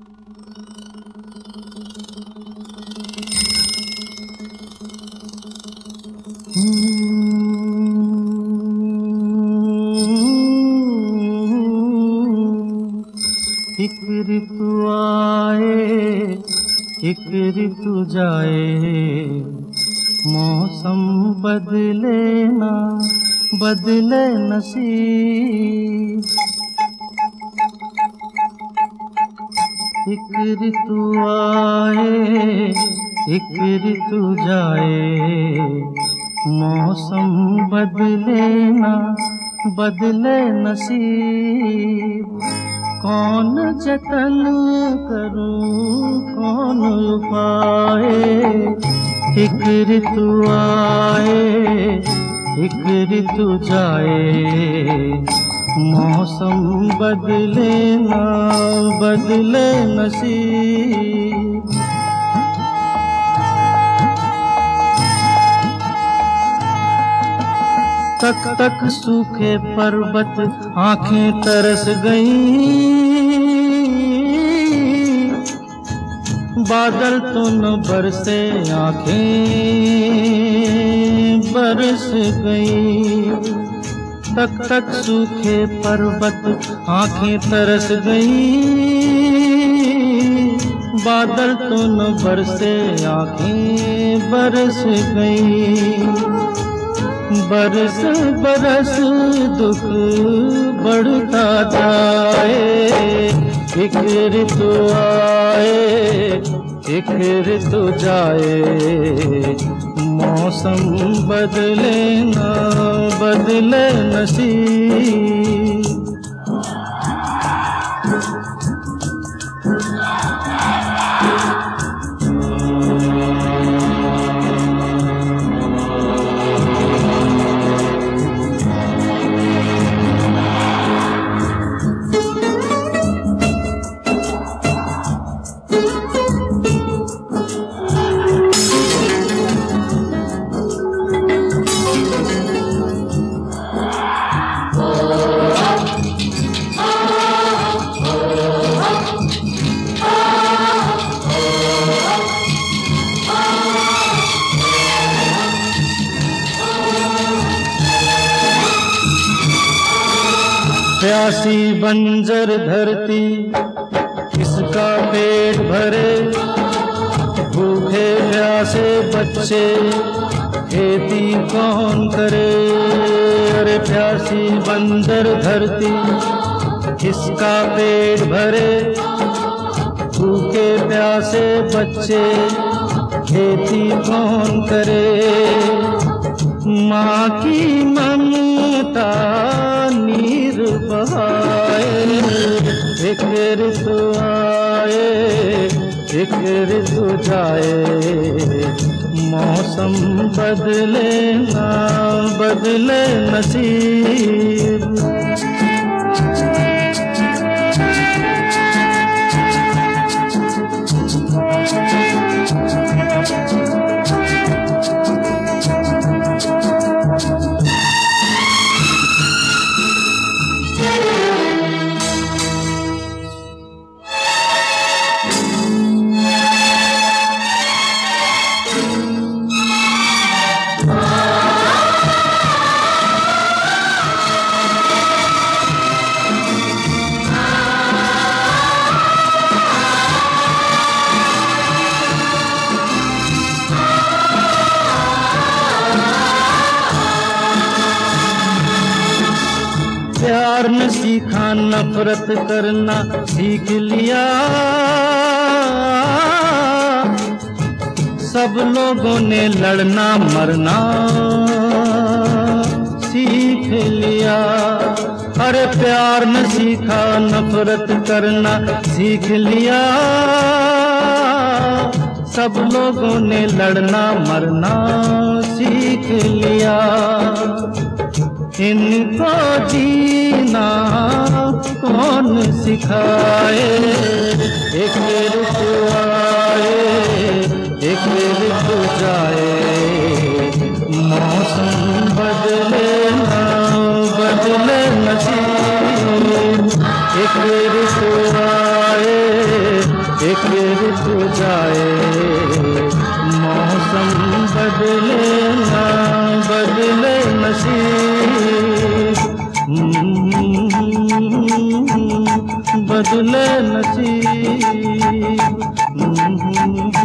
एक ऋतु आए एक ऋतु जाए, मौसम बदले ना बदले नसीब। एक ऋतु आए एक ऋतु जाए, मौसम बदले ना बदले नसीब। कौन जतन करूं कौन उपाय, एक ऋतु आए एक ऋतु जाए, मौसम बदले ना बदले नसीब। तक तक सूखे पर्वत आंखें तरस गईं, बादल तो न बरसे आंखें बरस गईं। तक तक सूखे पर्वत आंखें तरस गईं, बादल तो न बरसे आंखें बरस गईं। बरस बरस दुख बढ़ता जाए, एक ऋतु आए एक ऋतु जाए, मौसम बदले ना बदले नसीब। प्यासी बंजर धरती किसका पेट भरे, भूखे प्यासे बच्चे खेती कौन करे। अरे प्यासी बंजर धरती किसका पेट भरे, भूखे प्यासे बच्चे खेती कौन करे। माँ की ममता नीर बहाए, एक ऋतु आए एक ऋतु जाए, मौसम बदले ना बदले नसीब। प्यार न सीखा नफरत करना सीख लिया, सब लोगों ने लड़ना मरना सीख लिया। अरे प्यार न सीखा नफरत करना सीख लिया, सब लोगों ने लड़ना मरना सीख लिया। इनको जीना कौन सिखाए, एक ऋतु आए एक ऋतु जाए, मौसम बदले ना बदले नसीब। एक ऋतु आए एक ऋतु जाए, मौसम बदले ना बदले नसीब, बदले नसीब।